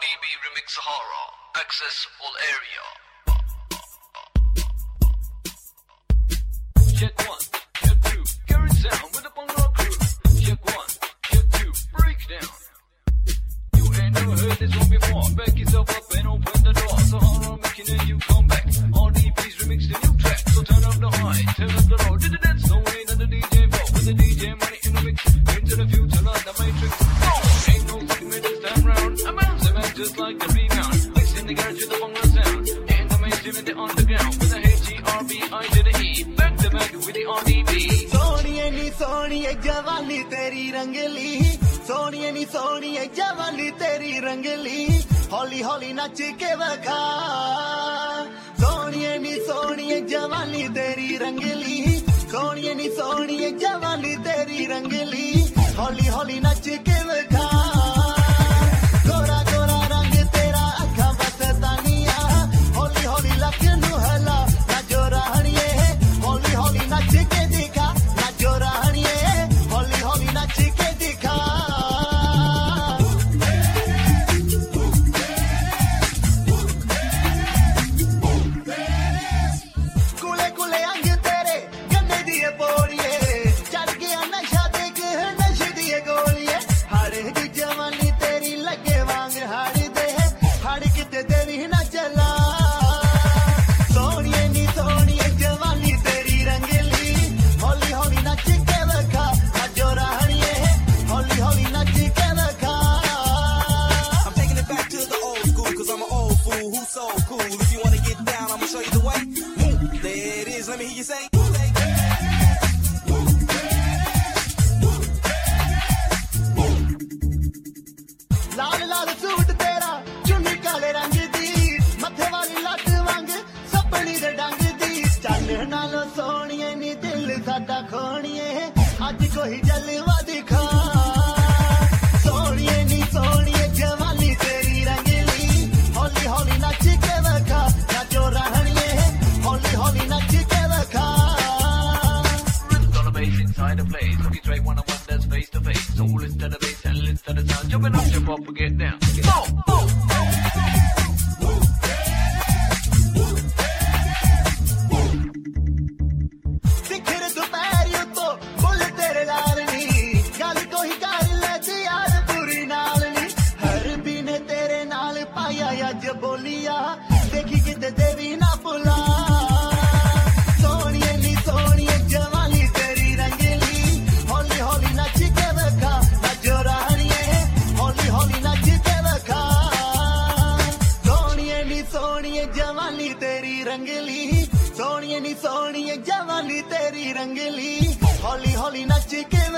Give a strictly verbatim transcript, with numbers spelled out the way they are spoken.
D B Remix Sahara. Access all area. Check one, check two, carry sound with the Bangla crew. Check one, check two, break down. You ain't never heard this one before. Back yourself up and open the door. Sahara making a new comeback. R D B's remix the new track. So turn up the high, turn up the low. Did the dance no way that the D J flow. With the D J money in the mix. Into the future like the Matrix. No, ain't no segment this time round. I'm bouncing back just like the rebound. Mixing the garage with the Bangla sound. In the mainstream and the underground. With the H E R B I to the E. Back to back with the R D B. सोनिए नी सोनिए जवानी तेरी रंगली सोनिए नी सोनिए जवानी तेरी रंगली हौली हौली नच के वखा सोनिए नी सोनिए जवानी तेरी रंगली सोनिए नी सोनिए जवानी तेरी रंगली हौली हौली नच के वखा गोरा गोरा रंग तेरा अखा बसतानिया हौली हौली लक नु हला ना जो राहणिए हौली हौली नच के दिखा ना जो राहणिए हौली हौली नच के दिखा कुले कुले अंग तेरे गन्ने दिए पोड़िए चढ़ गया नशा देख नशे दिए गोलिए हर एक जवानी तेरी लगे वांग हाड़ दे हाड़ किते तेरी न चला सोनिए नी सोनिए जवानी तेरी रंगली हौली हौली नच के वखा ना जो राहणिए हौली हौली नच के वखा I'm taking it back to the old school, cause I'm an old fool who's so cool. If you wanna get down, I'ma show you the way. Woo, there it is, let me hear you say. लाल लाल suit तेरा चुन्नी काले रंग दी मथे वाली लट वांग सपनी दे डंग दी चल नालो सोनिए नी दिल साडा खोनिए अज कोई जलवा दिखा सोनिए नी सोनिए जवानी तेरी रंगली हौली हौली नच के वखा ना जो राहणिए हौली हौली नच के वखा Rhythms on the bass inside the place. Hope you Drake one on one that's face to face. Soul is to the bass and list to the sound. Jumping up, jump up, get down. Get down. Boom, सिखर दोपहर तो बोल तेरे लालनी गल कोई कर ले जी यार पूरी नालनी हर दिन तेरे नाल पाया अज बोलिया देखी किते देवी ना भुला सोनिए नी सोनिए जवानी तेरी रंगली हौली हौली नच के वखा ना जो राहणिए हौली हौली नच के वखा सोनिए नी सोनिए जवानी तेरी रंगली सोनिए नी सोनिए जवानी तेरी रंगली हौली हौली नच के